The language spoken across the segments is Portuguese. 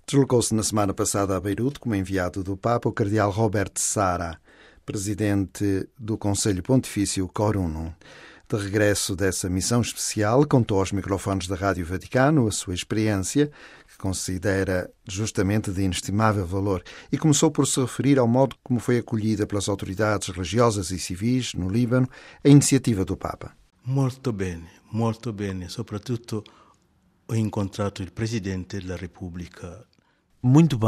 Deslocou-se na semana passada a Beirute como enviado do Papa o cardeal Robert Sarah, presidente do Conselho Pontifício Cor Unum. De regresso dessa missão especial, contou aos microfones da Rádio Vaticano a sua experiência, que considera justamente de inestimável valor, e começou por se referir ao modo como foi acolhida pelas autoridades religiosas e civis no Líbano a iniciativa do Papa. Molto bene, soprattutto ho incontrato il Presidente della Repubblica. Muito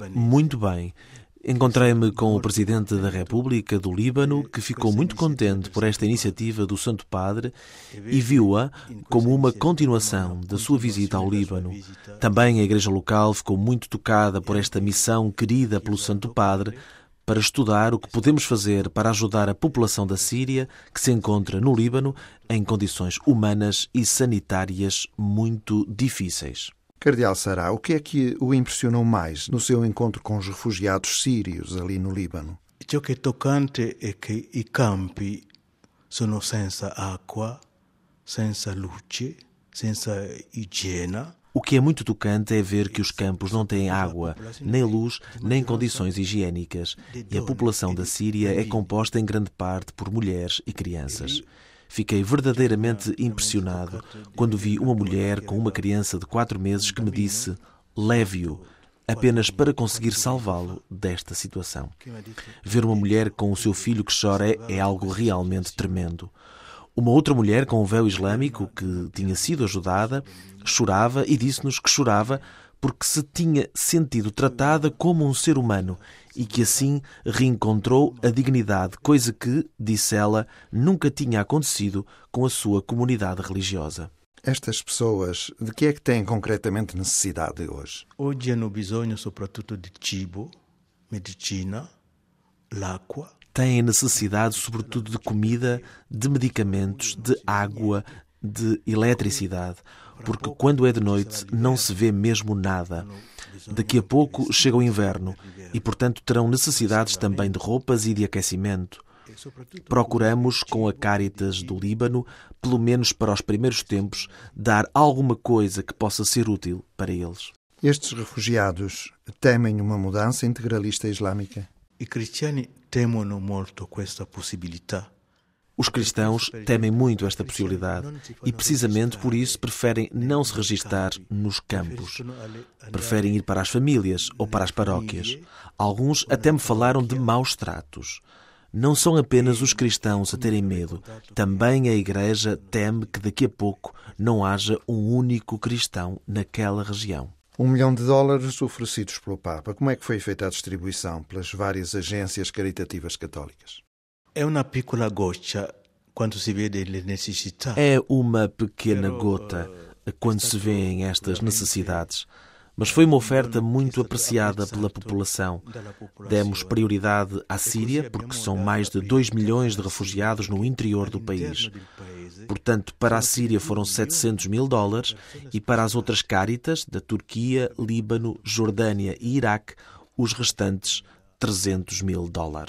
bem. Encontrei-me com o Presidente da República do Líbano, que ficou muito contente por esta iniciativa do Santo Padre e viu-a como uma continuação da sua visita ao Líbano. Também a Igreja local ficou muito tocada por esta missão querida pelo Santo Padre para estudar o que podemos fazer para ajudar a população da Síria, que se encontra no Líbano em condições humanas e sanitárias muito difíceis. Cardeal Sarah, o que é que o impressionou mais no seu encontro com os refugiados sírios ali no Líbano? Ciò che è toccante è che i campi sono senza acqua, senza luce, senza igiene. O que é muito tocante é ver que os campos não têm água, nem luz, nem condições higiênicas, e a população da Síria é composta em grande parte por mulheres e crianças. Fiquei verdadeiramente impressionado quando vi uma mulher com uma criança de 4 meses que me disse: leve-o, apenas para conseguir salvá-lo desta situação. Ver uma mulher com o seu filho que chora é algo realmente tremendo. Uma outra mulher com um véu islâmico que tinha sido ajudada chorava e disse-nos que chorava porque se tinha sentido tratada como um ser humano e que assim reencontrou a dignidade, coisa que, disse ela, nunca tinha acontecido com a sua comunidade religiosa. Estas pessoas, de que é que têm concretamente necessidade hoje? Oggi hanno bisogno soprattutto di cibo, medicina, l'acqua. Têm necessidade sobretudo de comida, de medicamentos, de água, de eletricidade, porque quando é de noite não se vê mesmo nada. Daqui a pouco chega o inverno e, portanto, terão necessidades também de roupas e de aquecimento. Procuramos, com a Cáritas do Líbano, pelo menos para os primeiros tempos, dar alguma coisa que possa ser útil para eles. Estes refugiados temem uma mudança integralista islâmica? I cristiani temono molto questa possibilità. Os cristãos temem muito esta possibilidade e, precisamente por isso, preferem não se registar nos campos. Preferem ir para as famílias ou para as paróquias. Alguns até me falaram de maus tratos. Não são apenas os cristãos a terem medo. Também a Igreja teme que daqui a pouco não haja um único cristão naquela região. $1 milhão oferecidos pelo Papa. Como é que foi feita a distribuição pelas várias agências caritativas católicas? È una piccola goccia quando si vede le necessità. É uma pequena gota quando se vêem estas necessidades, mas foi uma oferta muito apreciada pela população. Demos prioridade à Síria, porque são mais de 2 milhões de refugiados no interior do país. Portanto, para a Síria foram $700 mil e para as outras Cáritas, da Turquia, Líbano, Jordânia e Iraque, os restantes $300 mil.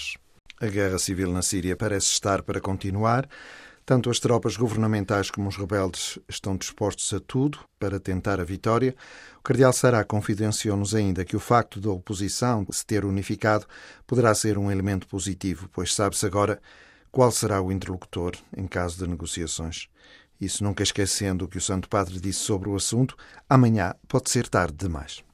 A guerra civil na Síria parece estar para continuar. Tanto as tropas governamentais como os rebeldes estão dispostos a tudo para tentar a vitória. O cardeal Sarah confidenciou-nos ainda que o facto da oposição se ter unificado poderá ser um elemento positivo, pois sabe-se agora qual será o interlocutor em caso de negociações. Isso nunca esquecendo o que o Santo Padre disse sobre o assunto, amanhã pode ser tarde demais.